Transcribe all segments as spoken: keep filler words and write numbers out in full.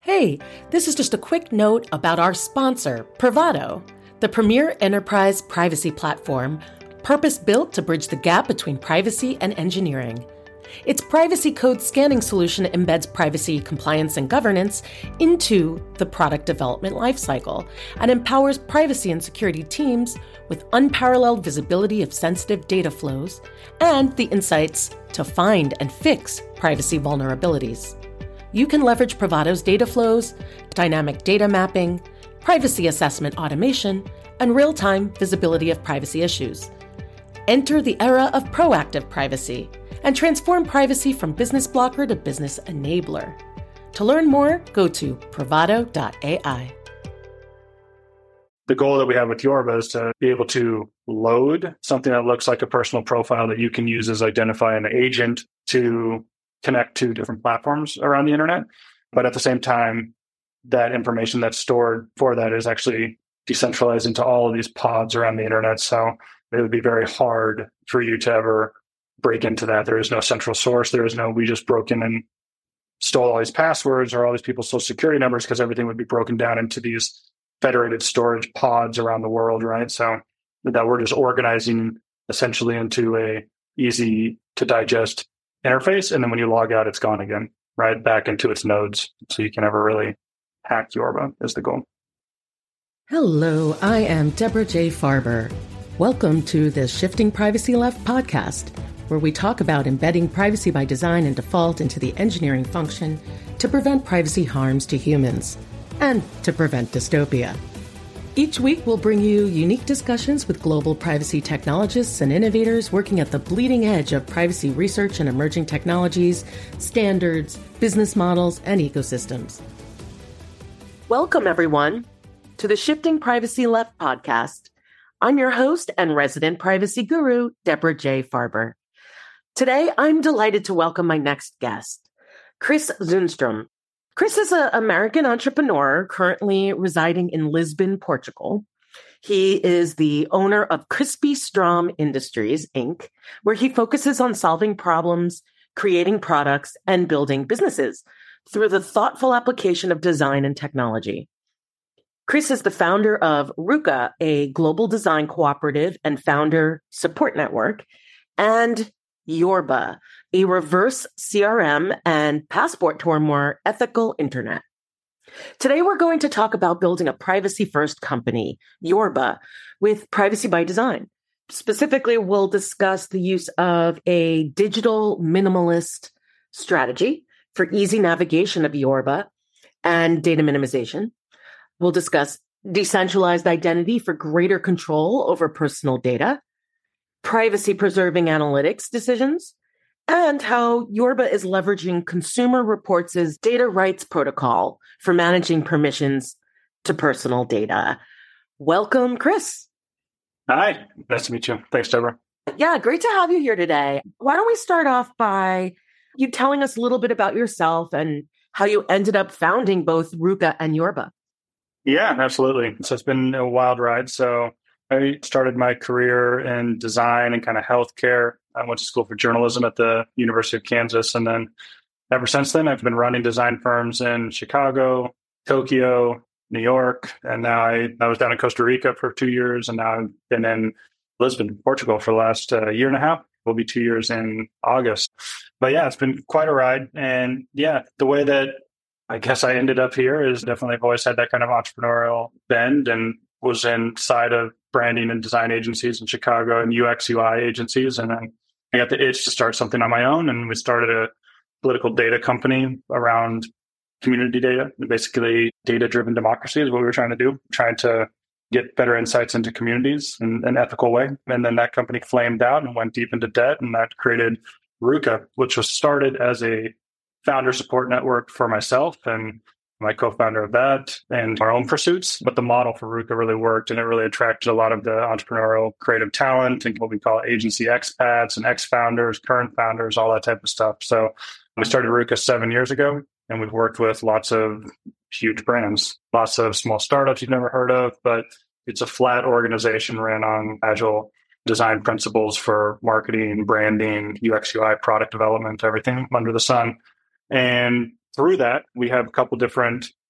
Hey, this is just a quick note about our sponsor, Privado, the premier enterprise privacy platform purpose-built to bridge the gap between privacy and engineering. Its privacy code scanning solution embeds privacy, compliance, and governance into the product development lifecycle and empowers privacy and security teams with unparalleled visibility of sensitive data flows and the insights to find and fix privacy vulnerabilities. You can leverage Privado's data flows, dynamic data mapping, privacy assessment automation, and real-time visibility of privacy issues. Enter the era of proactive privacy and transform privacy from business blocker to business enabler. To learn more, go to privado dot A I. The goal that we have with Yorba is to be able to load something that looks like a personal profile that you can use as identify an agent to connect to different platforms around the internet. But at the same time, that information that's stored for that is actually decentralized into all of these pods around the internet. So it would be very hard for you to ever break into that. There is no central source. There is no, we just broke in and stole all these passwords or all these people's social security numbers, because everything would be broken down into these federated storage pods around the world, right? So that we're just organizing essentially into a easy to digest interface. And then when you log out, it's gone again, right? Back into its nodes. So you can never really hack Yorba is the goal. Hello, I am Deborah J. Farber. Welcome to the Shifting Privacy Left podcast, where we talk about embedding privacy by design and default into the engineering function to prevent privacy harms to humans and to prevent dystopia. Each week, we'll bring you unique discussions with global privacy technologists and innovators working at the bleeding edge of privacy research and emerging technologies, standards, business models, and ecosystems. Welcome, everyone, to the Shifting Privacy Left podcast. I'm your host and resident privacy guru, Deborah J. Farber. Today, I'm delighted to welcome my next guest, Chris Zunstrom. Chris is an American entrepreneur currently residing in Lisbon, Portugal. He is the owner of Crispy Strom Industries, Incorporated, where he focuses on solving problems, creating products, and building businesses through the thoughtful application of design and technology. Chris is the founder of Ruka, a global design cooperative and founder support network, and Yorba, a reverse C R M and passport to a more ethical internet. Today, we're going to talk about building a privacy-first company, Yorba, with privacy by design. Specifically, we'll discuss the use of a digital minimalist strategy for easy navigation of Yorba and data minimization. We'll discuss decentralized identity for greater control over personal data, privacy-preserving analytics decisions, and how Yorba is leveraging Consumer Reports' data rights protocol for managing permissions to personal data. Welcome, Chris. Hi, nice to meet you. Thanks, Deborah. Yeah, great to have you here today. Why don't we start off by you telling us a little bit about yourself and how you ended up founding both Ruka and Yorba? Yeah, absolutely. So it's been a wild ride. So I started my career in design and kind of healthcare. I went to school for journalism at the University of Kansas. And then ever since then, I've been running design firms in Chicago, Tokyo, New York. And now I, I was down in Costa Rica for two years. And now I've been in Lisbon, Portugal for the last uh, year and a half. Will be two years in August. But yeah, it's been quite a ride. And yeah, the way that I guess I ended up here is definitely I've always had that kind of entrepreneurial bend and was inside of branding and design agencies in Chicago and U X U I agencies. And then I got the itch to start something on my own. And we started a political data company around community data. Basically, data-driven democracy is what we were trying to do, trying to get better insights into communities in an ethical way. And then that company flamed out and went deep into debt. And that created Ruka, which was started as a founder support network for myself and my co-founder of that and our own pursuits. But the model for Ruka really worked, and it really attracted a lot of the entrepreneurial creative talent and what we call agency expats and ex-founders, current founders, all that type of stuff. So we started Ruka seven years ago, and we've worked with lots of huge brands, lots of small startups you've never heard of, but it's a flat organization ran on agile design principles for marketing, branding, U X U I, product development, everything under the sun. And through that, we have a couple different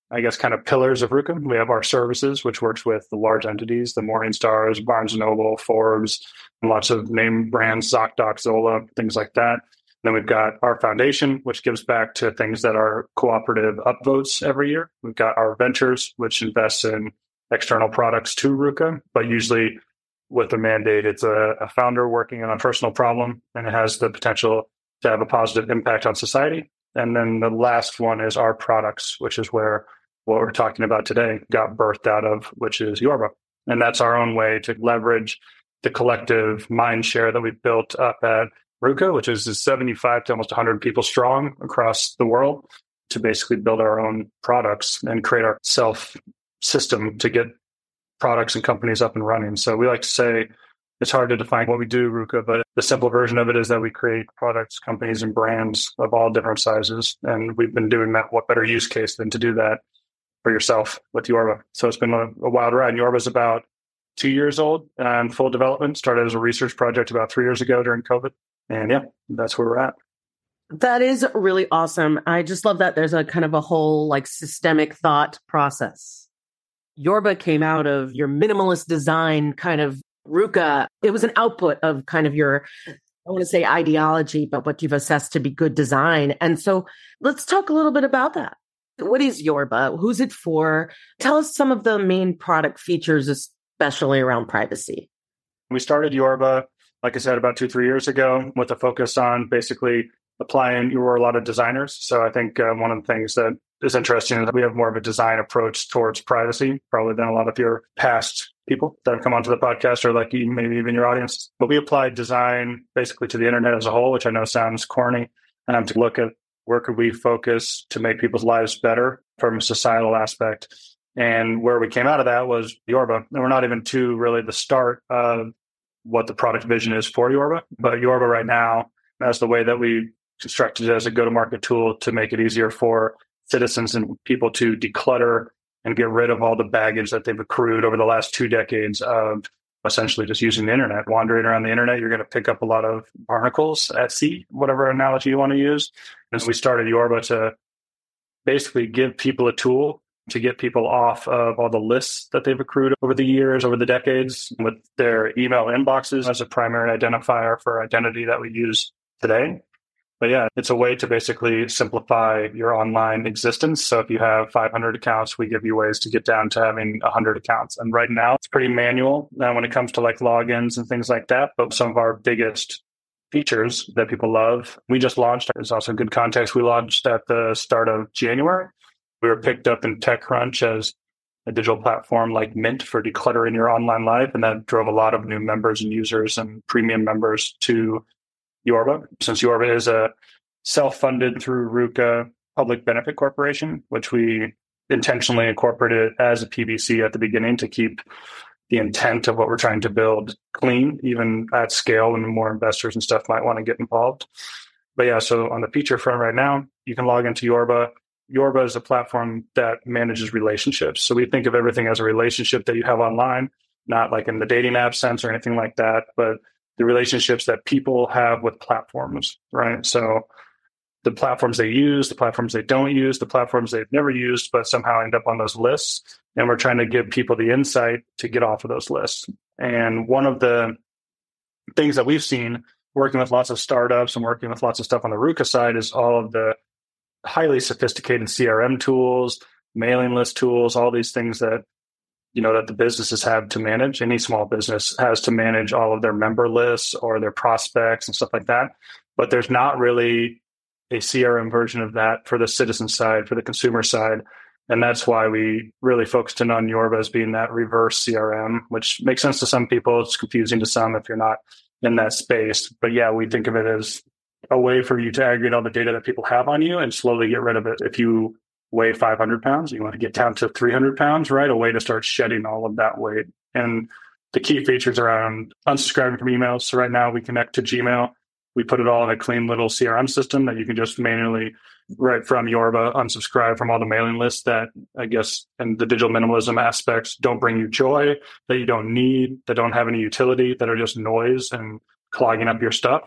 I guess, kind of pillars of Ruka. We have our services, which works with the large entities, the Morningstars, Barnes and Noble, Forbes, and lots of name brands, ZocDoc, Zola, things like that. Then we've got our foundation, which gives back to things that are cooperative upvotes every year. We've got our ventures, which invests in external products to Ruka, but usually with a mandate, it's a, a founder working on a personal problem, and it has the potential to have a positive impact on society. And then the last one is our products, which is where what we're talking about today got birthed out of, which is Yorba. And that's our own way to leverage the collective mind share that we've built up at Ruka, which is seventy-five to almost one hundred people strong across the world, to basically build our own products and create our self system to get products and companies up and running. So we like to say it's hard to define what we do, Ruka, but the simple version of it is that we create products, companies, and brands of all different sizes. And we've been doing that. What better use case than to do that for yourself with Yorba? So it's been a, a wild ride. Yorba is about two years old and full development. Started as a research project about three years ago during COVID. And yeah, that's where we're at. That is really awesome. I just love that there's a kind of a whole like systemic thought process. Yorba came out of your minimalist design kind of Ruka. It was an output of kind of your, I want to say ideology, but what you've assessed to be good design. And so let's talk a little bit about that. What is Yorba? Who's it for? Tell us some of the main product features, especially around privacy. We started Yorba, like I said, about two, three years ago with a focus on basically applying, you were a lot of designers. So I think uh, one of the things that is interesting is that we have more of a design approach towards privacy, probably than a lot of your past people that have come onto the podcast, or like maybe even your audience. But we applied design basically to the internet as a whole, which I know sounds corny, um, to look at where could we focus to make people's lives better from a societal aspect. And where we came out of that was Yorba. And we're not even to really the start of what the product vision is for Yorba, but Yorba right now, that's the way that we constructed it as a go-to-market tool to make it easier for citizens and people to declutter and get rid of all the baggage that they've accrued over the last two decades of essentially just using the internet. Wandering around the internet, you're going to pick up a lot of barnacles at sea, whatever analogy you want to use. And so we started Yorba to basically give people a tool to get people off of all the lists that they've accrued over the years, over the decades, with their email inboxes as a primary identifier for identity that we use today. But yeah, it's a way to basically simplify your online existence. So if you have five hundred accounts, we give you ways to get down to having one hundred accounts. And right now, it's pretty manual now when it comes to like logins and things like that. But some of our biggest features that people love, we just launched. There's also good context. We launched at the start of January. We were picked up in TechCrunch as a digital platform like Mint for decluttering your online life. And that drove a lot of new members and users and premium members to Yorba. Since Yorba is a self-funded through Ruka public benefit corporation, which we intentionally incorporated as a P B C at the beginning to keep the intent of what we're trying to build clean, even at scale, and more investors and stuff might want to get involved. But yeah, so on the feature front right now, you can log into Yorba. Yorba is a platform that manages relationships. So we think of everything as a relationship that you have online, not like in the dating app sense or anything like that, but the relationships that people have with platforms, right? So the platforms they use, the platforms they don't use, the platforms they've never used, but somehow end up on those lists. And we're trying to give people the insight to get off of those lists. And one of the things that we've seen working with lots of startups and working with lots of stuff on the Ruka side is all of the highly sophisticated C R M tools, mailing list tools, all these things that you know, that the businesses have to manage. Any small business has to manage all of their member lists or their prospects and stuff like that. But there's not really a C R M version of that for the citizen side, for the consumer side. And that's why we really focused in on Yorba as being that reverse C R M, which makes sense to some people. It's confusing to some if you're not in that space. But yeah, we think of it as a way for you to aggregate all the data that people have on you and slowly get rid of it. If you weigh five hundred pounds, you want to get down to three hundred pounds, right? A way to start shedding all of that weight. And the key features around unsubscribing from emails. So right now we connect to Gmail. We put it all in a clean little C R M system that you can just manually, right from Yorba, unsubscribe from all the mailing lists that I guess, and the digital minimalism aspects don't bring you joy, that you don't need, that don't have any utility, that are just noise and clogging up your stuff.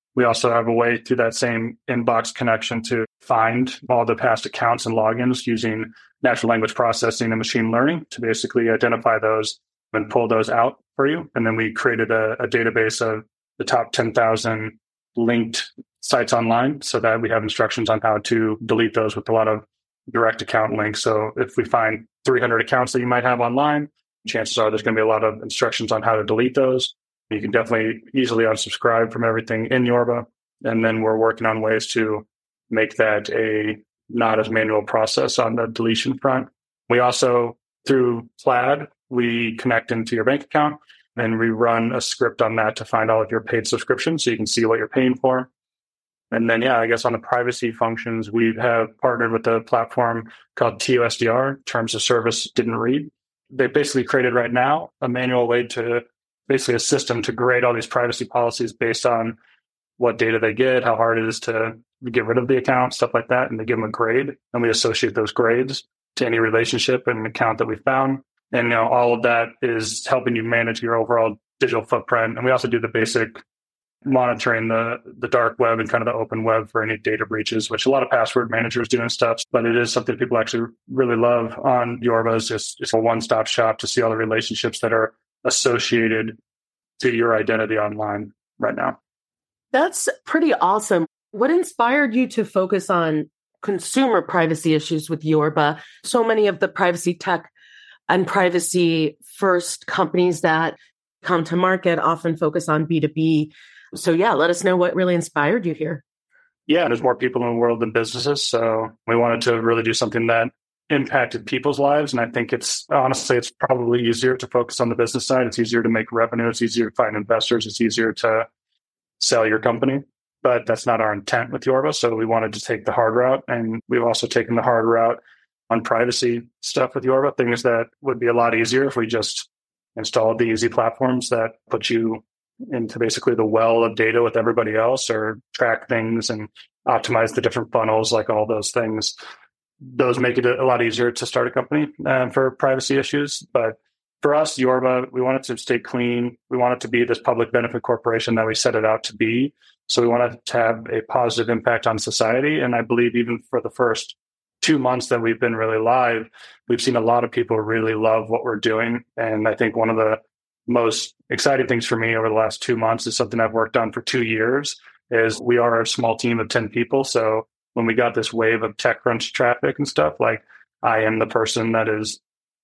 We also have a way through that same inbox connection to find all the past accounts and logins using natural language processing and machine learning to basically identify those and pull those out for you. And then we created a, a database of the top ten thousand linked sites online so that we have instructions on how to delete those with a lot of direct account links. So if we find three hundred accounts that you might have online, chances are there's going to be a lot of instructions on how to delete those. You can definitely easily unsubscribe from everything in Yorba. And then we're working on ways to make that a not as manual process on the deletion front. We also, through Plaid, we connect into your bank account and we run a script on that to find all of your paid subscriptions so you can see what you're paying for. And then, yeah, I guess on the privacy functions, we have partnered with a platform called T O S D R, Terms of Service Didn't Read. They basically created right now a manual way to basically a system to grade all these privacy policies based on what data they get, how hard it is to get rid of the account, stuff like that. And they give them a grade. And we associate those grades to any relationship and account that we found. And you know, all of that is helping you manage your overall digital footprint. And we also do the basic monitoring the, the dark web and kind of the open web for any data breaches, which a lot of password managers do and stuff. But it is something people actually really love on Yorba. It's just it's a one-stop shop to see all the relationships that are associated to your identity online right now. That's pretty awesome. What inspired you to focus on consumer privacy issues with Yorba? So many of the privacy tech and privacy first companies that come to market often focus on B two B. So yeah, let us know what really inspired you here. Yeah, there's more people in the world than businesses. So we wanted to really do something that impacted people's lives. And I think it's honestly, it's probably easier to focus on the business side. It's easier to make revenue. It's easier to find investors. It's easier to sell your company. But that's not our intent with Yorba. So we wanted to take the hard route. And we've also taken the hard route on privacy stuff with Yorba, things that would be a lot easier if we just installed the easy platforms that put you into basically the well of data with everybody else, or track things and optimize the different funnels, like all those things. Those make it a lot easier to start a company uh, for privacy issues. But for us, Yorba, we want it to stay clean. We want it to be this public benefit corporation that we set it out to be. So we want it to have a positive impact on society. And I believe even for the first two months that we've been really live, we've seen a lot of people really love what we're doing. And I think one of the most exciting things for me over the last two months is something I've worked on for two years is we are a small team of ten people. So when we got this wave of TechCrunch traffic and stuff, like I am the person that is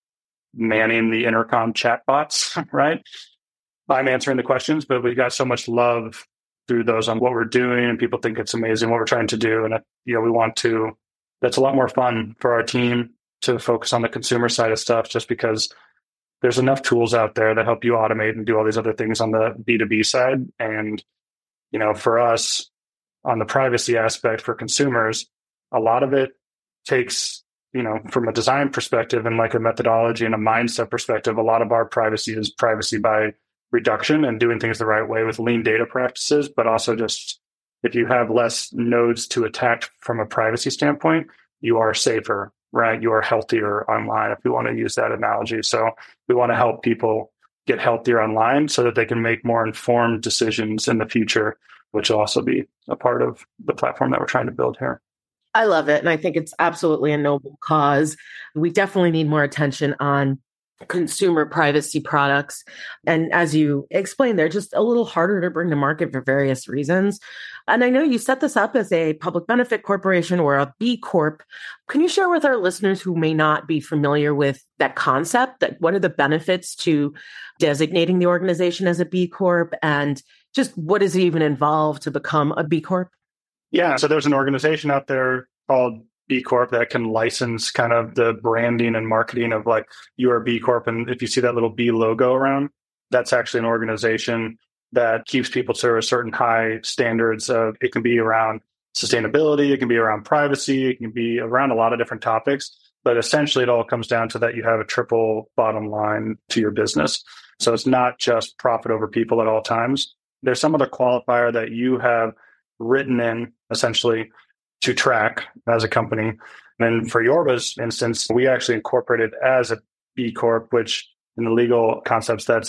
manning the intercom chatbots, right? I'm answering the questions, but we got so much love through those on what we're doing, and people think it's amazing what we're trying to do. And, you know, we want to, that's a lot more fun for our team to focus on the consumer side of stuff, just because there's enough tools out there that help you automate and do all these other things on the B two B side. And, you know, for us on the privacy aspect for consumers, a lot of it takes, you know, from a design perspective and like a methodology and a mindset perspective, a lot of our privacy is privacy by reduction and doing things the right way with lean data practices, but also just if you have less nodes to attack from a privacy standpoint, you are safer, right? You are healthier online, if we want to use that analogy. So we want to help people get healthier online so that they can make more informed decisions in the future, which will also be a part of the platform that we're trying to build here. I love it. And I think it's absolutely a noble cause. We definitely need more attention on consumer privacy products. And as you explained, they're just a little harder to bring to market for various reasons. And I know you set this up as a public benefit corporation or a B Corp. Can you share with our listeners who may not be familiar with that concept, that what are the benefits to designating the organization as a B Corp, and just what does it even involve to become a B Corp? Yeah, so there's an organization out there called B Corp that can license kind of the branding and marketing of like you're a B Corp. And if you see that little B logo around, that's actually an organization that keeps people to a certain high standards of, it can be around sustainability, it can be around privacy, it can be around a lot of different topics. But essentially it all comes down to that you have a triple bottom line to your business. So it's not just profit over people at all times. There's some other qualifier that you have written in essentially to track as a company. And for Yorba's instance, we actually incorporated as a B Corp, which in the legal concepts, that's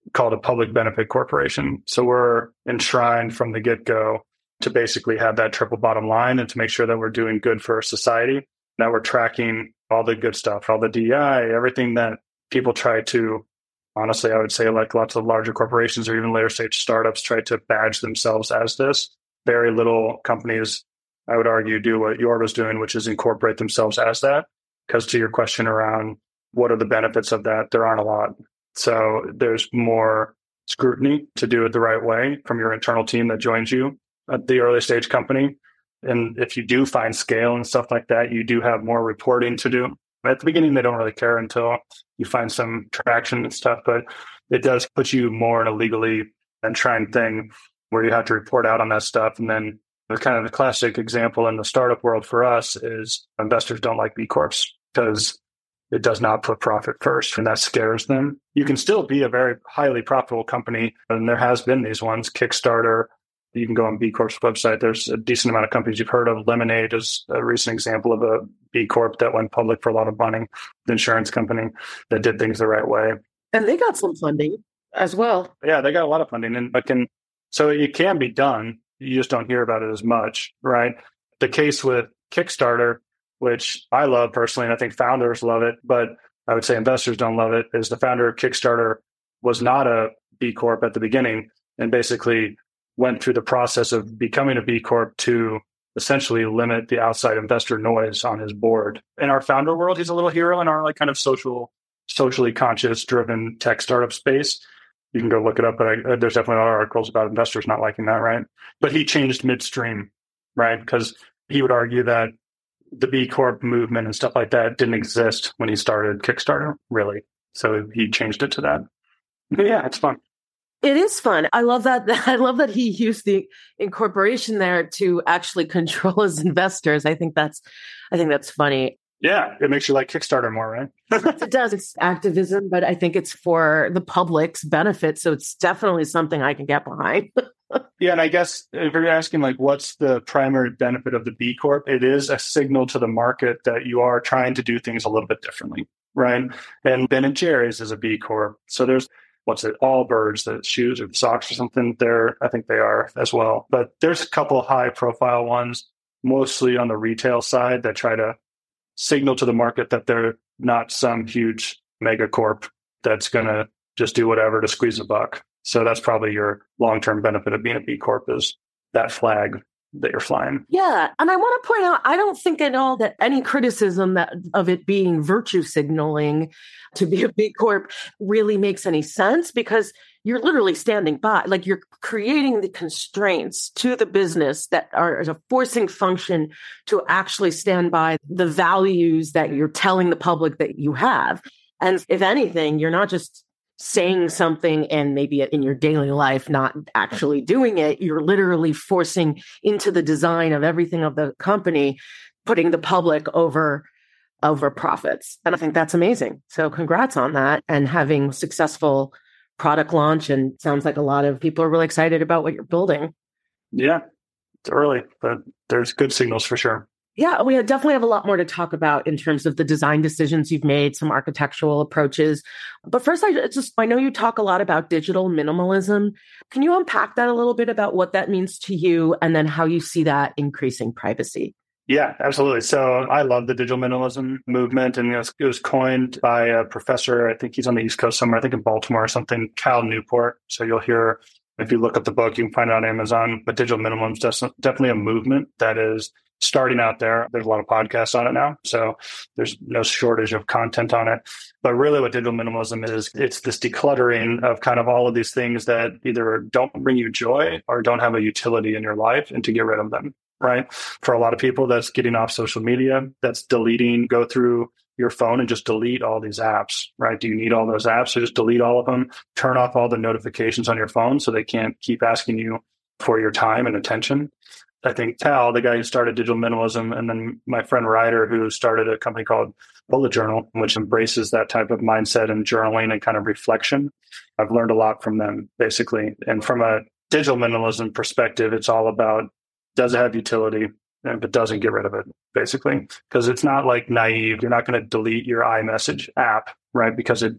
called a public benefit corporation. So we're enshrined from the get-go to basically have that triple bottom line and to make sure that we're doing good for society, that we're tracking all the good stuff, all the D E I, everything that people try to, honestly, I would say like lots of larger corporations or even later stage startups try to badge themselves as this. Very little companies, I would argue, do what Yorba's doing, which is incorporate themselves as that. Because to your question around what are the benefits of that, there aren't a lot. So there's more scrutiny to do it the right way from your internal team that joins you at the early stage company. And if you do find scale and stuff like that, you do have more reporting to do. At the beginning, they don't really care until you find some traction and stuff, but it does put you more in a legally enshrined thing where you have to report out on that stuff. And then the kind of the classic example in the startup world for us is investors don't like B Corps because it does not put profit first, and that scares them. You can still be a very highly profitable company, and there has been these ones, Kickstarter. You can go on B Corp's website. There's a decent amount of companies you've heard of. Lemonade is a recent example of a B Corp that went public for a lot of money, the insurance company that did things the right way. And they got some funding as well. Yeah, they got a lot of funding. And it can, so it can be done. You just don't hear about it as much, right? The case with Kickstarter, which I love personally, and I think founders love it, but I would say investors don't love it, is the founder of Kickstarter was not a B Corp at the beginning and basically went through the process of becoming a B Corp to essentially limit the outside investor noise on his board. In our founder world, he's a little hero in our like kind of social, socially conscious driven tech startup space. You can go look it up, but I, there's definitely a lot of articles about investors not liking that, right? But he changed midstream, right? Because he would argue that the B Corp movement and stuff like that didn't exist when he started Kickstarter, really. So he changed it to that. But yeah, it's fun. It is fun. I love that. I love that he used the incorporation there to actually control his investors. I think that's, I think that's funny. Yeah, it makes you like Kickstarter more, right? It does. It's activism, but I think it's for the public's benefit. So it's definitely something I can get behind. Yeah, and I guess if you're asking like what's the primary benefit of the B Corp, it is a signal to the market that you are trying to do things a little bit differently, right? And Ben and Jerry's is a B Corp. So there's, what's it, Allbirds, the shoes or the socks or something there. I think they are as well. But there's a couple high profile ones, mostly on the retail side that try to signal to the market that they're not some huge mega corp that's going to just do whatever to squeeze a buck. So that's probably your long-term benefit of being a B Corp is that flag that you're flying. Yeah. And I want to point out, I don't think at all that any criticism that of it being virtue signaling to be a B Corp really makes any sense because you're literally standing by, like you're creating the constraints to the business that are as a forcing function to actually stand by the values that you're telling the public that you have. And if anything, you're not just saying something and maybe in your daily life, not actually doing it. You're literally forcing into the design of everything of the company, putting the public over, over profits. And I think that's amazing. So congrats on that and having successful product launch. And sounds like a lot of people are really excited about what you're building. Yeah, it's early, but there's good signals for sure. Yeah, we definitely have a lot more to talk about in terms of the design decisions you've made, some architectural approaches. But first, I just I know you talk a lot about digital minimalism. Can you unpack that a little bit about what that means to you and then how you see that increasing privacy? Yeah, absolutely. So I love the digital minimalism movement. And it was, it was coined by a professor, I think he's on the East Coast somewhere, I think in Baltimore or something, Cal Newport. So you'll hear, if you look up the book, you can find it on Amazon. But digital minimalism is definitely a movement that is starting out there. There's a lot of podcasts on it now. So there's no shortage of content on it. But really what digital minimalism is, it's this decluttering of kind of all of these things that either don't bring you joy or don't have a utility in your life and to get rid of them, right? For a lot of people, that's getting off social media, that's deleting, go through your phone and just delete all these apps, right? Do you need all those apps? So just delete all of them, turn off all the notifications on your phone so they can't keep asking you for your time and attention. I think Tal, the guy who started digital minimalism, and then my friend Ryder, who started a company called Bullet Journal, which embraces that type of mindset and journaling and kind of reflection. I've learned a lot from them, basically. And from a digital minimalism perspective, it's all about, does it have utility? And if it doesn't, get rid of it, basically. Because it's not like naive. You're not going to delete your iMessage app, right? Because it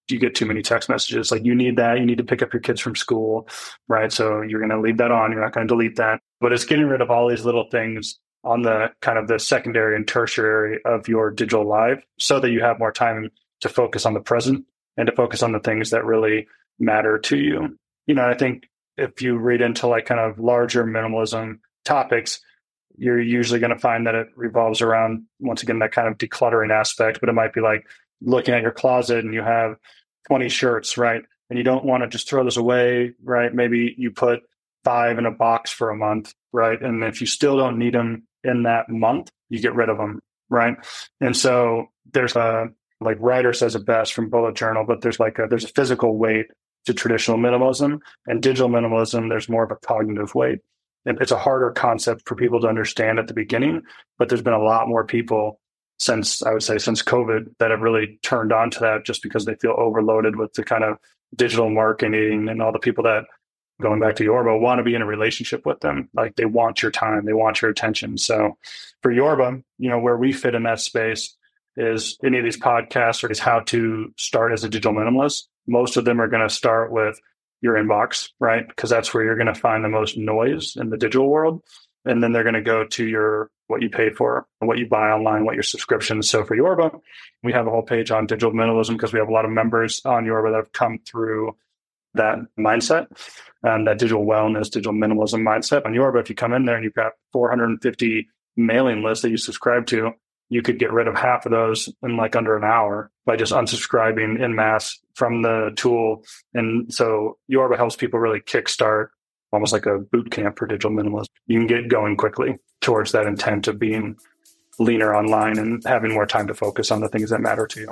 you get too many text messages. Like you need that. You need to pick up your kids from school, right? So you're going to leave that on. You're not going to delete that. But it's getting rid of all these little things on the kind of the secondary and tertiary of your digital life so that you have more time to focus on the present and to focus on the things that really matter to you. You know, I think if you read into like kind of larger minimalism topics, you're usually going to find that it revolves around, once again, that kind of decluttering aspect. But it might be like looking at your closet and you have twenty shirts, right? And you don't want to just throw this away, right? Maybe you put five in a box for a month, right? And if you still don't need them in that month, you get rid of them, right? And so there's a, like Ryder says it best from Bullet Journal, but there's like a, there's a physical weight to traditional minimalism, and digital minimalism, there's more of a cognitive weight. And it's a harder concept for people to understand at the beginning, but there's been a lot more people since, I would say, since COVID that have really turned on to that just because they feel overloaded with the kind of digital marketing and all the people that, going back to Yorba, want to be in a relationship with them. Like they want your time, they want your attention. So for Yorba, you know, where we fit in that space is any of these podcasts or is how to start as a digital minimalist. Most of them are going to start with your inbox, right? Because that's where you're going to find the most noise in the digital world. And then they're going to go to your, what you pay for, what you buy online, what your subscriptions. So for Yorba, we have a whole page on digital minimalism because we have a lot of members on Yorba that have come through that mindset and that digital wellness, digital minimalism mindset. On Yorba, if you come in there and you've got four hundred fifty mailing lists that you subscribe to, you could get rid of half of those in like under an hour by just unsubscribing en masse from the tool. And so Yorba helps people really kickstart, almost like a boot camp for digital minimalism. You can get going quickly towards that intent of being leaner online and having more time to focus on the things that matter to you.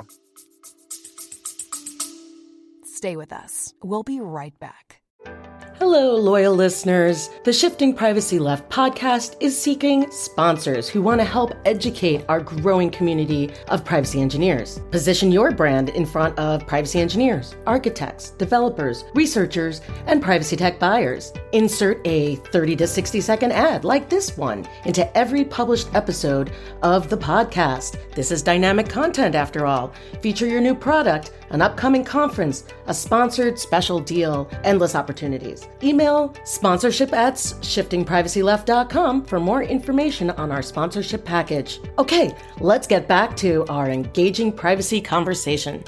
Stay with us. We'll be right back. Hello, loyal listeners. The Shifting Privacy Left podcast is seeking sponsors who want to help educate our growing community of privacy engineers. Position your brand in front of privacy engineers, architects, developers, researchers, and privacy tech buyers. Insert a thirty to sixty second ad like this one into every published episode of the podcast. This is dynamic content after all. Feature your new product, an upcoming conference, a sponsored special deal, endless opportunities. Email sponsorship at shifting privacy left dot com for more information on our sponsorship package. Okay, let's get back to our engaging privacy conversation.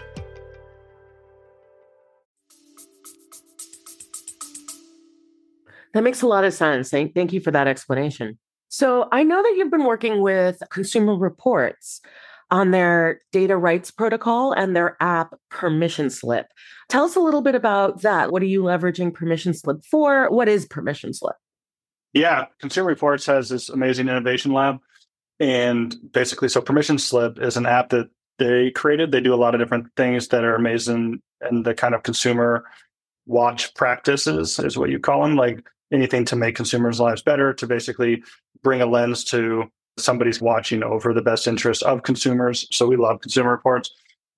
That makes a lot of sense. Thank, thank you for that explanation. So I know that you've been working with Consumer Reports on their data rights protocol and their app Permission Slip. Tell us a little bit about that. What are you leveraging Permission Slip for? What is Permission Slip? Yeah, Consumer Reports has this amazing innovation lab. And basically, so Permission Slip is an app that they created. They do a lot of different things that are amazing and the kind of consumer watch practices is what you call them, like anything to make consumers' lives better, to basically bring a lens to somebody's watching over the best interest of consumers. So we love Consumer Reports.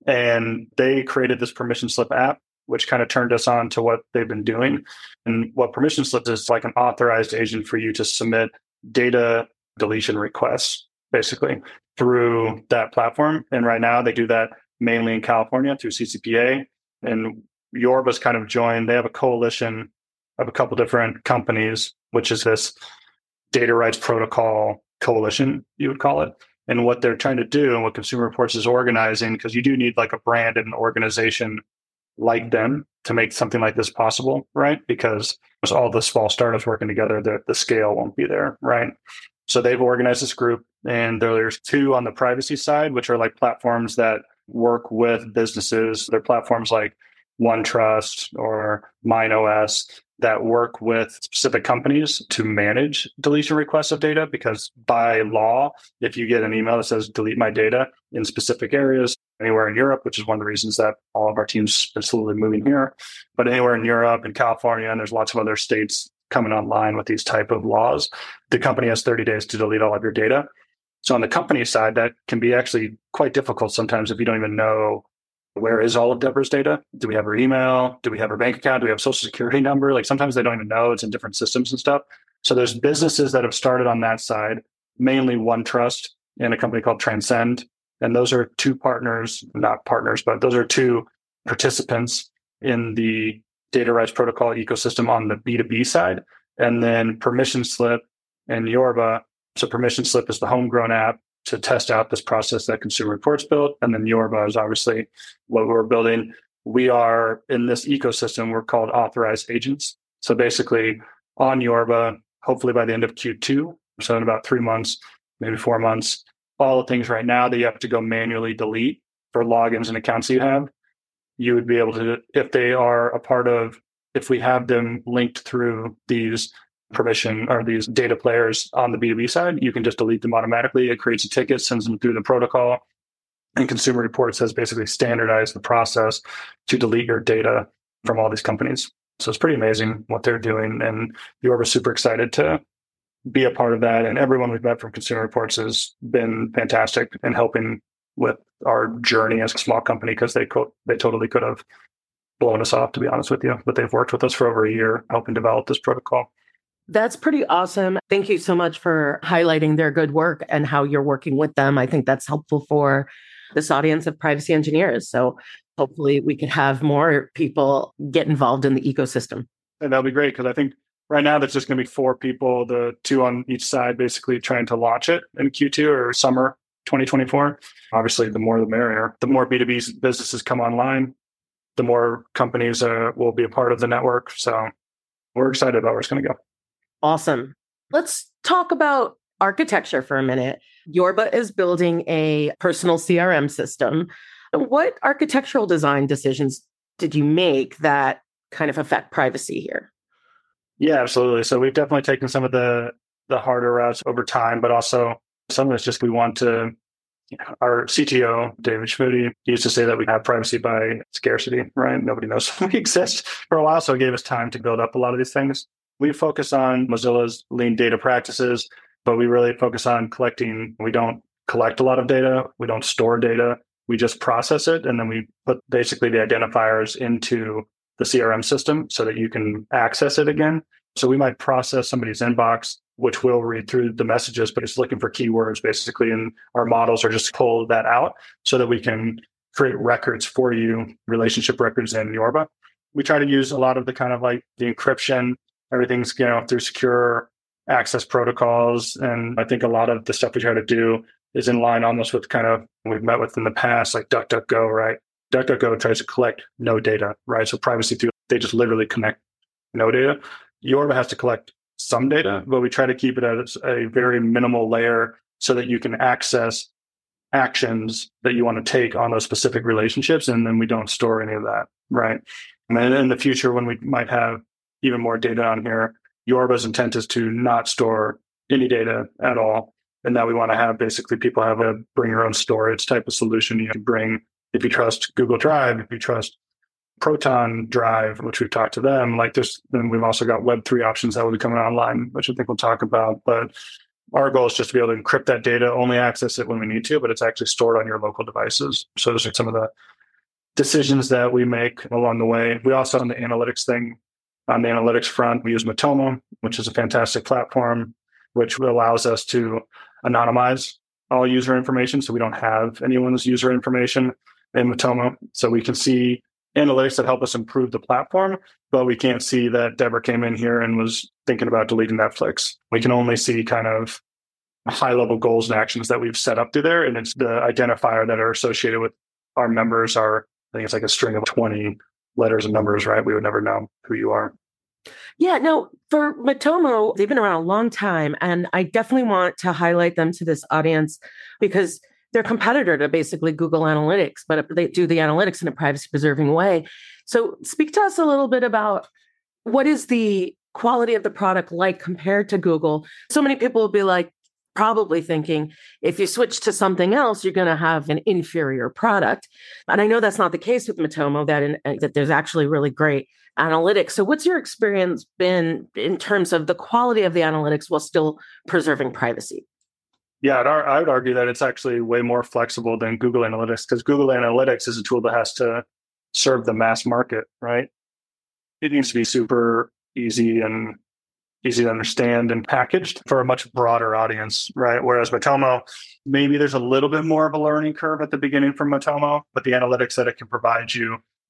And they created this Permission Slip app, which kind of turned us on to what they've been doing. And what Permission Slip is like an authorized agent for you to submit data deletion requests, basically, through that platform. And right now they do that mainly in California through C C P A. And Yorba's kind of joined, they have a coalition of a couple different companies, which is this data rights protocol coalition, you would call it. And what they're trying to do and what Consumer Reports is organizing, because you do need like a brand and an organization like them to make something like this possible, right? Because with all the small startups working together, the, the scale won't be there, right? So they've organized this group, and there's two on the privacy side, which are like platforms that work with businesses. They're platforms like OneTrust or MineOS that work with specific companies to manage deletion requests of data, because by law, if you get an email that says delete my data in specific areas, anywhere in Europe, which is one of the reasons that all of our teams are slowly moving here, but anywhere in Europe and California, and there's lots of other states coming online with these type of laws, the company has thirty days to delete all of your data. So on the company side, that can be actually quite difficult sometimes if you don't even know where is all of Deborah's data? Do we have her email? Do we have her bank account? Do we have social security number? Like sometimes they don't even know. It's in different systems and stuff. So there's businesses that have started on that side, mainly OneTrust and a company called Transcend. And those are two partners, not partners, but those are two participants in the data rights protocol ecosystem on the B two B side, and then Permission Slip and Yorba. So Permission Slip is the homegrown app to test out this process that Consumer Reports built. And then Yorba is obviously what we're building. We are in this ecosystem, we're called authorized agents. So basically on Yorba, hopefully by the end of Q two, so in about three months, maybe four months, all the things right now that you have to go manually delete for logins and accounts you have, you would be able to, if they are a part of, if we have them linked through these permission or these data players on the B two B side, you can just delete them automatically. It creates a ticket, sends them through the protocol. And Consumer Reports has basically standardized the process to delete your data from all these companies. So it's pretty amazing what they're doing. And Yorba's super excited to be a part of that. And everyone we've met from Consumer Reports has been fantastic in helping with our journey as a small company, because they co- they totally could have blown us off, to be honest with you. But they've worked with us for over a year helping develop this protocol. That's pretty awesome. Thank you so much for highlighting their good work and how you're working with them. I think that's helpful for this audience of privacy engineers. So hopefully we could have more people get involved in the ecosystem. And that'll be great, because I think right now there's just going to be four people, the two on each side, basically trying to launch it in Q two or summer twenty twenty-four. Obviously, the more the merrier. The more B two B businesses come online, the more companies uh, will be a part of the network. So we're excited about where it's going to go. Awesome. Let's talk about architecture for a minute. Yorba is building a personal C R M system. What architectural design decisions did you make that kind of affect privacy here? Yeah, absolutely. So we've definitely taken some of the the harder routes over time, but also some of it's just we want to, you know, our C T O, David Schmude, he used to say that we have privacy by scarcity, right? Nobody knows we exist for a while, so it gave us time to build up a lot of these things. We focus on Mozilla's lean data practices, but we really focus on collecting. We don't collect a lot of data. We don't store data. We just process it. And then we put basically the identifiers into the C R M system so that you can access it again. So we might process somebody's inbox, which will read through the messages, but it's looking for keywords basically. And our models are just pull that out so that we can create records for you, relationship records in Yorba. We try to use a lot of the kind of like the encryption. Everything's, you know, through secure access protocols. And I think a lot of the stuff we try to do is in line almost with kind of we've met with in the past, like DuckDuckGo, right? DuckDuckGo tries to collect no data, right? So privacy through, they just literally connect no data. Yorba has to collect some data, but we try to keep it at a very minimal layer so that you can access actions that you want to take on those specific relationships. And then we don't store any of that, right? And then in the future, when we might have even more data on here, Yorba's intent is to not store any data at all. And that we want to have basically people have a bring your own storage type of solution. You can bring, if you trust Google Drive, if you trust Proton Drive, which we've talked to them, like this, then we've also got Web three options that will be coming online, which I think we'll talk about. But our goal is just to be able to encrypt that data, only access it when we need to, but it's actually stored on your local devices. So those are some of the decisions that we make along the way. We also, on the analytics thing, on the analytics front, we use Matomo, which is a fantastic platform, which allows us to anonymize all user information. So we don't have anyone's user information in Matomo. So we can see analytics that help us improve the platform, but we can't see that Deborah came in here and was thinking about deleting Netflix. We can only see kind of high level goals and actions that we've set up through there. And it's the identifier that are associated with our members are, I think it's like a string of twenty letters and numbers, right? We would never know who you are. Yeah, no, for Matomo, they've been around a long time. And I definitely want to highlight them to this audience because they're a competitor to basically Google Analytics, but they do the analytics in a privacy preserving way. So speak to us a little bit about what is the quality of the product like compared to Google? So many people will be like, probably thinking if you switch to something else, you're going to have an inferior product. And I know that's not the case with Matomo, that, in, that there's actually really great analytics. So what's your experience been in terms of the quality of the analytics while still preserving privacy? Yeah, I'd, I would argue that it's actually way more flexible than Google Analytics because Google Analytics is a tool that has to serve the mass market, right? It needs to be super easy and easy to understand and packaged for a much broader audience, right? Whereas Matomo, maybe there's a little bit more of a learning curve at the beginning from Matomo, but the analytics that it can provide you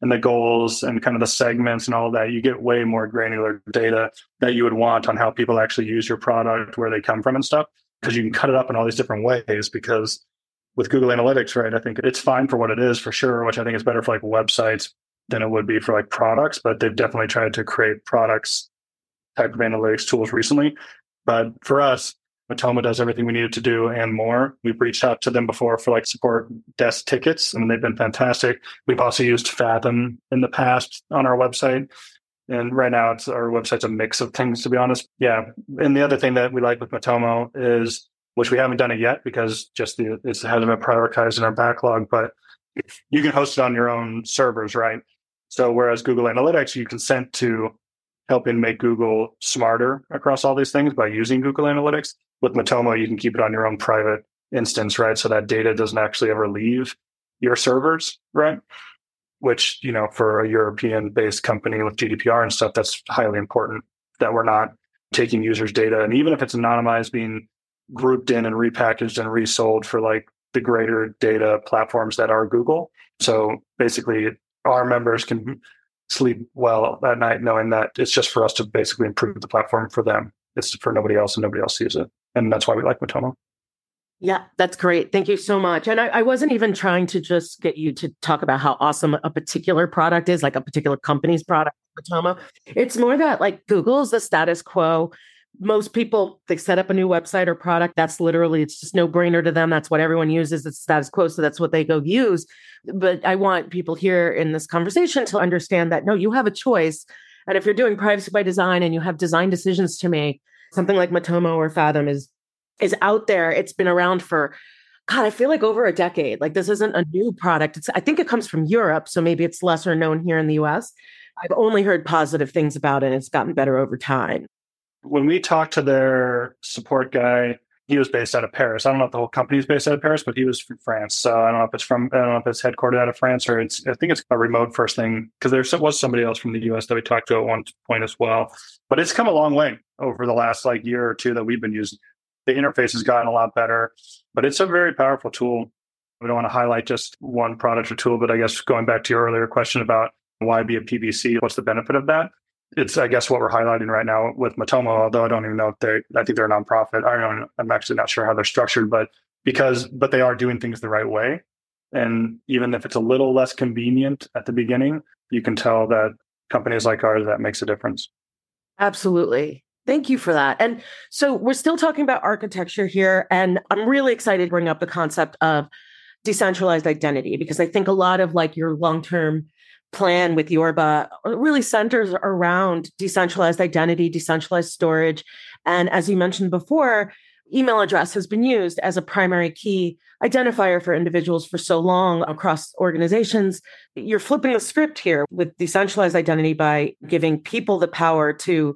and the goals and kind of the segments and all of that, you get way more granular data that you would want on how people actually use your product, where they come from and stuff, because you can cut it up in all these different ways. Because with Google Analytics, right, I think it's fine for what it is for sure, which I think is better for like websites than it would be for like products, but they've definitely tried to create products type of analytics tools recently. But for us, Matomo does everything we needed to do and more. We've reached out to them before for like support desk tickets, and they've been fantastic. We've also used Fathom in the past on our website. And right now, it's our website's a mix of things, to be honest. Yeah. And the other thing that we like with Matomo is, which we haven't done it yet because just the, it hasn't been prioritized in our backlog, but you can host it on your own servers, right? So whereas Google Analytics, you consent to helping make Google smarter across all these things by using Google Analytics. With Matomo, you can keep it on your own private instance, right? So that data doesn't actually ever leave your servers, right? Which, you know, for a European-based company with G D P R and stuff, that's highly important that we're not taking users' data. And even if it's anonymized, being grouped in and repackaged and resold for like the greater data platforms that are Google. So basically, our members can sleep well at night knowing that it's just for us to basically improve the platform for them. It's for nobody else and nobody else sees it. And that's why we like Matomo. Yeah, that's great. Thank you so much. And I, I wasn't even trying to just get you to talk about how awesome a particular product is, like a particular company's product, Matomo. It's more that like Google's the status quo. Most people, they set up a new website or product. That's literally, it's just no brainer to them. That's what everyone uses. It's status quo. So that's what they go use. But I want people here in this conversation to understand that, no, you have a choice. And if you're doing privacy by design and you have design decisions to make, something like Matomo or Fathom is is out there. It's been around for, God, I feel like over a decade. Like this isn't a new product. It's, I think it comes from Europe, so maybe it's lesser known here in the U S. I've only heard positive things about it, and it's gotten better over time. When we talked to their support guy, he was based out of Paris. I don't know if the whole company is based out of Paris, but he was from France. So I don't know if it's from, I don't know if it's headquartered out of France or it's, I think it's a remote first thing, because there was somebody else from the U S that we talked to at one point as well. But it's come a long way over the last like year or two that we've been using. The interface has gotten a lot better, but it's a very powerful tool. We don't want to highlight just one product or tool, but I guess going back to your earlier question about why be a P B C, what's the benefit of that? It's, I guess, what we're highlighting right now with Matomo, although I don't even know if they, I think they're a nonprofit. I don't, I'm actually not sure how they're structured, but because, but they are doing things the right way. And even if it's a little less convenient at the beginning, you can tell that companies like ours, that makes a difference. Absolutely. Thank you for that. And so we're still talking about architecture here, and I'm really excited to bring up the concept of decentralized identity, because I think a lot of like your long-term plan with Yorba really centers around decentralized identity, decentralized storage. And as you mentioned before, email address has been used as a primary key identifier for individuals for so long across organizations. You're flipping the script here with decentralized identity by giving people the power to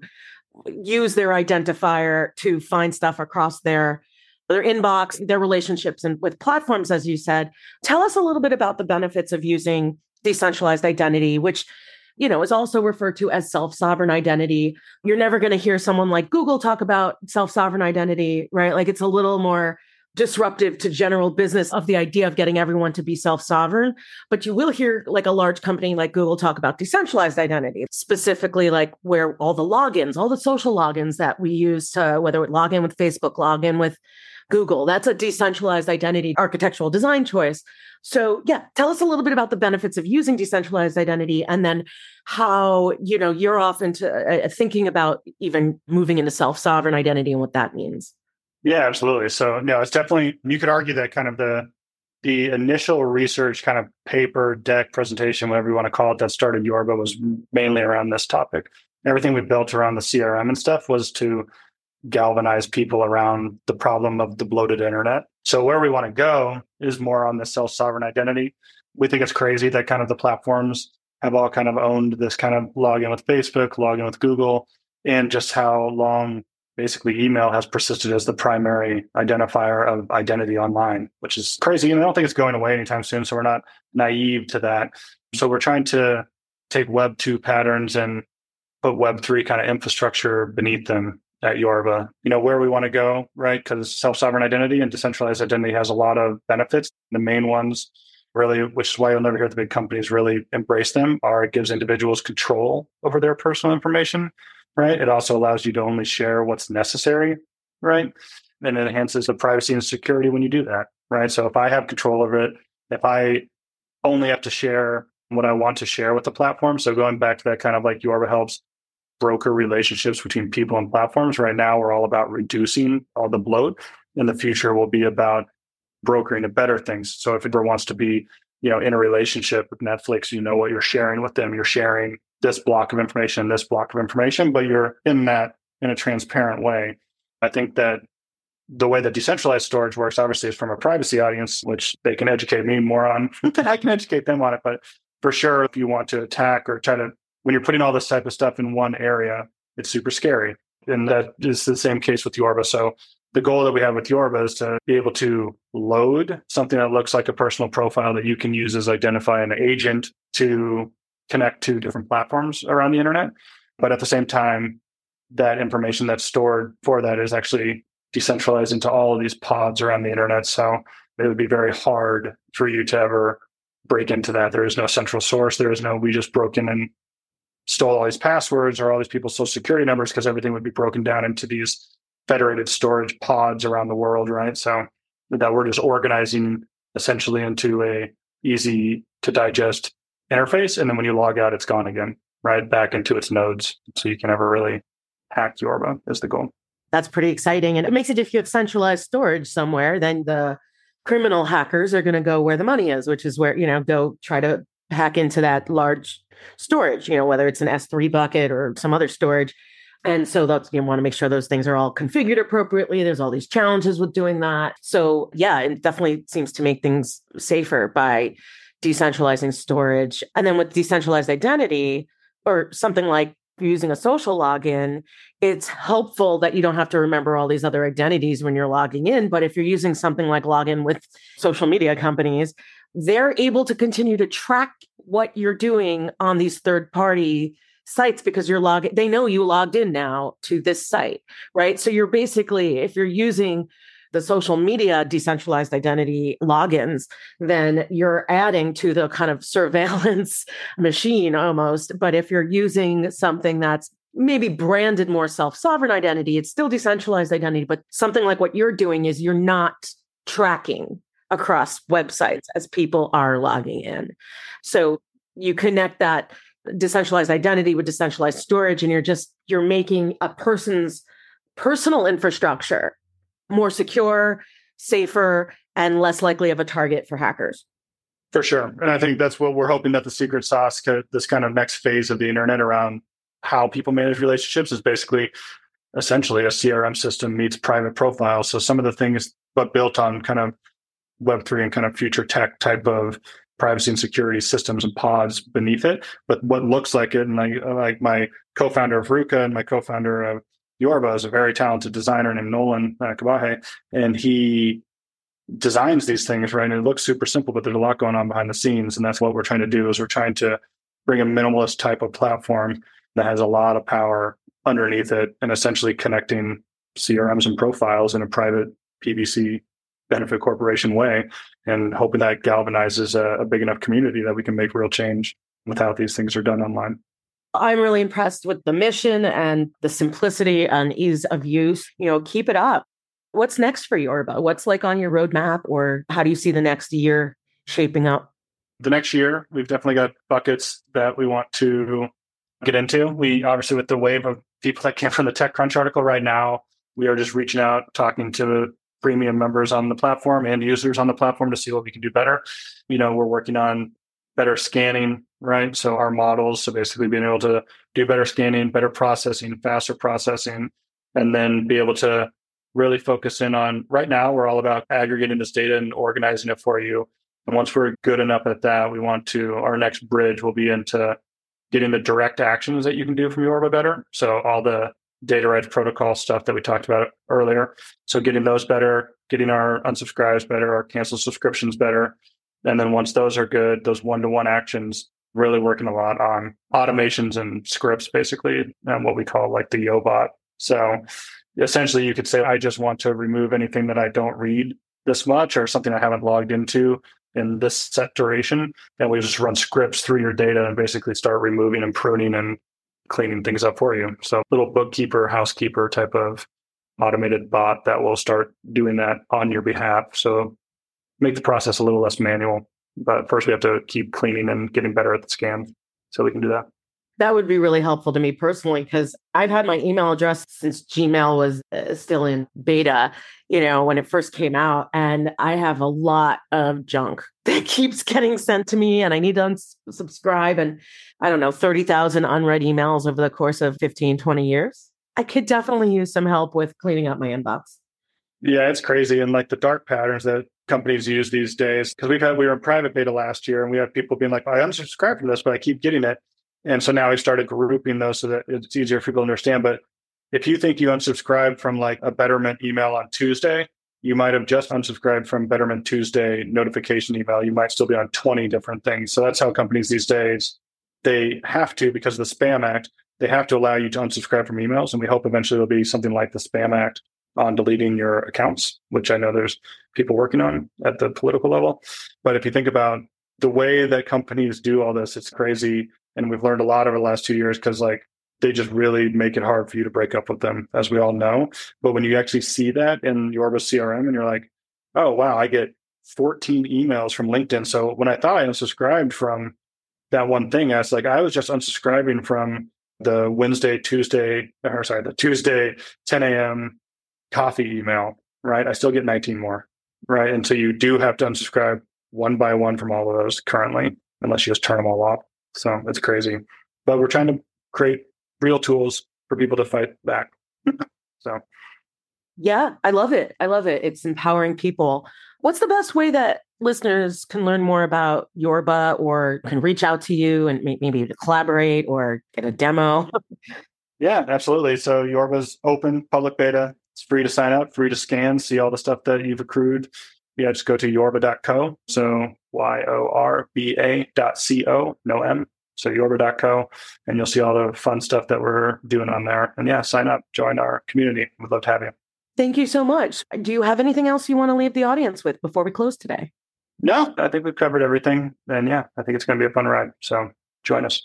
use their identifier to find stuff across their their inbox, their relationships and with platforms, as you said. Tell us a little bit about the benefits of using decentralized identity, which, you know, is also referred to as self-sovereign identity. You're never going to hear someone like Google talk about self-sovereign identity, right? Like it's a little more disruptive to general business of the idea of getting everyone to be self-sovereign. But you will hear like a large company like Google talk about decentralized identity, specifically like where all the logins, all the social logins that we use to, whether it log in with Facebook, log in with Google, that's a decentralized identity architectural design choice. So yeah, tell us a little bit about the benefits of using decentralized identity, and then how, you know, you're off into uh, thinking about even moving into self-sovereign identity and what that means. Yeah, absolutely. So no, it's definitely, you could argue that kind of the the initial research kind of paper, deck, presentation, whatever you want to call it, that started Yorba was mainly around this topic. Everything we built around the C R M and stuff was to galvanize people around the problem of the bloated internet. So where we want to go is more on the self-sovereign identity. We think it's crazy that kind of the platforms have all kind of owned this kind of login with Facebook, login with Google, and just how long basically email has persisted as the primary identifier of identity online, which is crazy. And I don't think it's going away anytime soon. So we're not naive to that. So we're trying to take Web two patterns and put Web three kind of infrastructure beneath them at Yorba. You know, where we want to go, right? Because self-sovereign identity and decentralized identity has a lot of benefits. The main ones really, which is why you'll never hear the big companies really embrace them, are it gives individuals control over their personal information, right? It also allows you to only share what's necessary, right? And it enhances the privacy and security when you do that, right? So if I have control over it, if I only have to share what I want to share with the platform, so going back to that kind of like Yorba helps broker relationships between people and platforms. Right now, we're all about reducing all the bloat. In the future, will be about brokering to better things. So if it wants to be, you know, in a relationship with Netflix, you know what you're sharing with them. You're sharing this block of information, this block of information, but you're in that in a transparent way. I think that the way that decentralized storage works, obviously, is from a privacy audience, which they can educate me more on than I can educate them on it. But for sure, if you want to attack or try to, when you're putting all this type of stuff in one area, it's super scary. And that is the same case with Yorba. So the goal that we have with Yorba is to be able to load something that looks like a personal profile that you can use as identify an agent to connect to different platforms around the internet. But at the same time, that information that's stored for that is actually decentralized into all of these pods around the internet. So it would be very hard for you to ever break into that. There is no central source. There is no, we just broke in and stole all these passwords or all these people's social security numbers, because everything would be broken down into these federated storage pods around the world, right? So that we're just organizing essentially into a easy to digest interface. And then when you log out, it's gone again, right? Back into its nodes. So you can never really hack Yorba is the goal. That's pretty exciting. And it makes it, if you have centralized storage somewhere, then the criminal hackers are going to go where the money is, which is where, you know, go try to hack into that large storage, you know, whether it's an S three bucket or some other storage. And so that's, you want to make sure those things are all configured appropriately. There's all these challenges with doing that. So yeah, it definitely seems to make things safer by decentralizing storage. And then with decentralized identity or something like using a social login, it's helpful that you don't have to remember all these other identities when you're logging in. But if you're using something like login with social media companies, they're able to continue to track what you're doing on these third-party sites because you're logging, they know you logged in now to this site, right? So you're basically, if you're using the social media decentralized identity logins, then you're adding to the kind of surveillance machine almost. But if you're using something that's maybe branded more self-sovereign identity, it's still decentralized identity, but something like what you're doing is you're not tracking across websites as people are logging in. So you connect that decentralized identity with decentralized storage, and you're just, you're making a person's personal infrastructure more secure, safer, and less likely of a target for hackers. For sure. And I think that's what we're hoping, that the secret sauce, this kind of next phase of the internet around how people manage relationships, is basically essentially a C R M system meets private profiles. So some of the things, but built on kind of Web three and kind of future tech type of privacy and security systems and pods beneath it. But what looks like it, and like, like my co-founder of Ruka and my co-founder of Yorba is a very talented designer named Nolan uh, Kabahe, and he designs these things, right? And it looks super simple, but there's a lot going on behind the scenes. And that's what we're trying to do, is we're trying to bring a minimalist type of platform that has a lot of power underneath it, and essentially connecting C R Ms and profiles in a private P V C benefit corporation way, and hoping that galvanizes a, a big enough community that we can make real change with how these things are done online. I'm really impressed with the mission and the simplicity and ease of use. You know, keep it up. What's next for Yorba? What's like on your roadmap, or how do you see the next year shaping up? The next year, we've definitely got buckets that we want to get into. We obviously, with the wave of people that came from the TechCrunch article right now, we are just reaching out, talking to premium members on the platform and users on the platform to see what we can do better. You know, we're working on better scanning, right? So our models, so basically being able to do better scanning, better processing, faster processing, and then be able to really focus in on, right now, we're all about aggregating this data and organizing it for you. And once we're good enough at that, we want to, our next bridge will be into getting the direct actions that you can do from Yorba better. So all the data rights protocol stuff that we talked about earlier. So getting those better, getting our unsubscribes better, our cancel subscriptions better. And then once those are good, those one-to-one actions, really working a lot on automations and scripts, basically, and what we call like the Yobot. So essentially you could say, I just want to remove anything that I don't read this much or something I haven't logged into in this set duration. And we just run scripts through your data and basically start removing and pruning and cleaning things up for you. So little bookkeeper, housekeeper type of automated bot that will start doing that on your behalf. So make the process a little less manual. But first we have to keep cleaning and getting better at the scan so we can do that. That would be really helpful to me personally, because I've had my email address since Gmail was uh, still in beta, you know, when it first came out. And I have a lot of junk that keeps getting sent to me and I need to unsubscribe. And I don't know, thirty thousand unread emails over the course of fifteen, twenty years. I could definitely use some help with cleaning up my inbox. Yeah, it's crazy. And like the dark patterns that companies use these days, because we've had, we were in private beta last year and we have people being like, I unsubscribed from this, but I keep getting it. And so now we started grouping those so that it's easier for people to understand. But if you think you unsubscribed from like a Betterment email on Tuesday, you might have just unsubscribed from Betterment Tuesday notification email. You might still be on twenty different things. So that's how companies these days, they have to, because of the Spam Act, they have to allow you to unsubscribe from emails. And we hope eventually there'll be something like the Spam Act on deleting your accounts, which I know there's people working on at the political level. But if you think about the way that companies do all this, it's crazy. And we've learned a lot over the last two years because like they just really make it hard for you to break up with them, as we all know. But when you actually see that in Yorba C R M and you're like, oh, wow, I get fourteen emails from LinkedIn. So when I thought I unsubscribed from that one thing, I was like, I was just unsubscribing from the Wednesday, Tuesday, or sorry, the Tuesday ten a.m. coffee email, right? I still get nineteen more, right? And so you do have to unsubscribe one by one from all of those currently, unless you just turn them all off. So it's crazy. But we're trying to create real tools for people to fight back. So, yeah, I love it. I love it. It's empowering people. What's the best way that listeners can learn more about Yorba or can reach out to you and maybe to collaborate or get a demo? Yeah, absolutely. So Yorba's open, public beta. It's free to sign up, free to scan, see all the stuff that you've accrued. Yeah, just go to yorba dot co. So Y O R B A dot C O, no M. So yorba dot co. And you'll see all the fun stuff that we're doing on there. And yeah, sign up, join our community. We'd love to have you. Thank you so much. Do you have anything else you want to leave the audience with before we close today? No, I think we've covered everything. And yeah, I think it's going to be a fun ride. So join us.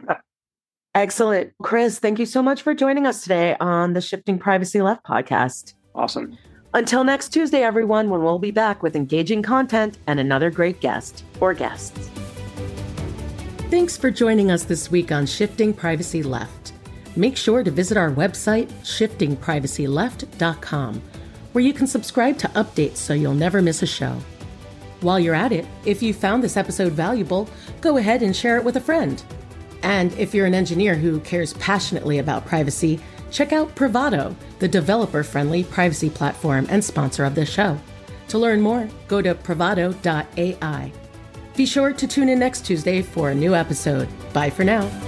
Excellent. Chris, thank you so much for joining us today on the Shifting Privacy Left podcast. Awesome. Until next Tuesday, everyone, when we'll be back with engaging content and another great guest or guests. Thanks for joining us this week on Shifting Privacy Left. Make sure to visit our website, shifting privacy left dot com, where you can subscribe to updates so you'll never miss a show. While you're at it, if you found this episode valuable, go ahead and share it with a friend. And if you're an engineer who cares passionately about privacy, check out Privado, the developer-friendly privacy platform and sponsor of this show. To learn more, go to privado dot A I. Be sure to tune in next Tuesday for a new episode. Bye for now.